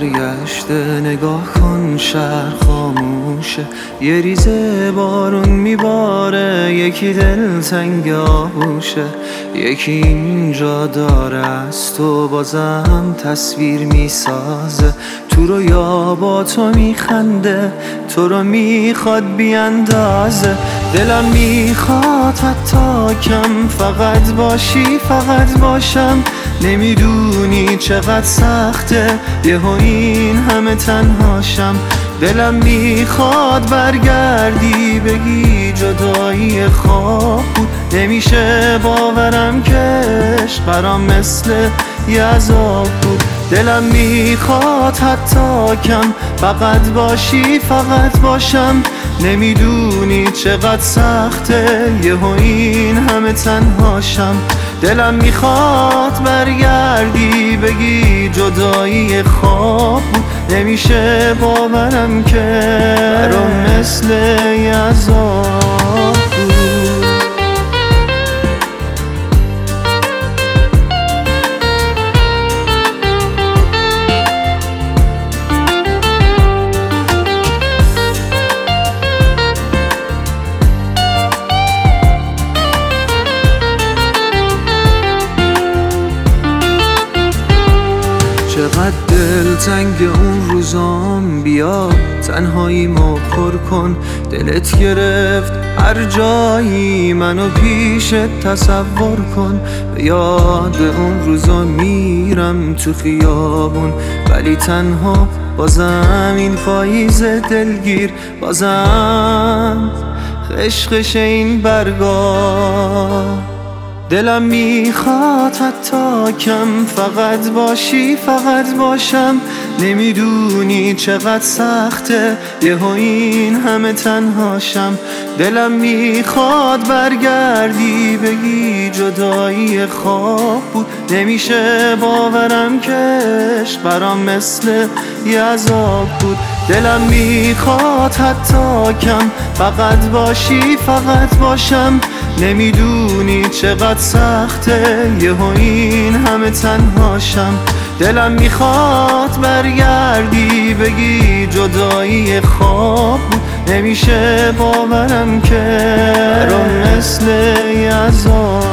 برگشته، نگاه کن شهر خاموشه، یه ریزه بارون میباره، یکی دلتنگ آغوشه، یکی اینجا داره از تو بازم تصویر میسازه، تو رو یا با تو میخنده، تو رو میخواد بیاندازه. دلم میخواد حتی کم فقط باشی، فقط باشم، نمیدونی چقدر سخته یهو این همه تنهاشم. دلم میخواد برگردی بگی جدایی خواب بود، نمیشه باورم که عشق برام مثل یه عذاب بود. دلم میخواد حتی کم فقط باشی، فقط باشم، نمیدونی چقدر سخته یهو این همه تنهاشم. دلم میخواد برگردی بگی جدایی خواب بود، نمیشه باورم که برام مثل یه عذاب بود. چقدر دلتنگ اون روزام، بیا تنهایی ما پر کن، دلت گرفت هر جایی منو پیشت تصور کن. به یاد اون روزا میرم تو خیابون ولی تنها، بازم این پاییز دلگیر، بازم خشخش این برگا. دلم میخواد حتی کم فقط باشی، فقط باشم، نمیدونی چقدر سخته یهو این همه تنهاشم. دلم میخواد برگردی بگی جدایی خواب بود، نمیشه باورم که عشق برام مثل یه عذاب بود. دلم میخواد حتی کم فقط باشی، فقط باشم، نمیدونی چقدر سخته یهو این همه تنهاشم. دلم میخواد برگردی بگی جدایی خواب بود، نمیشه باورم که برام مثل یه عذاب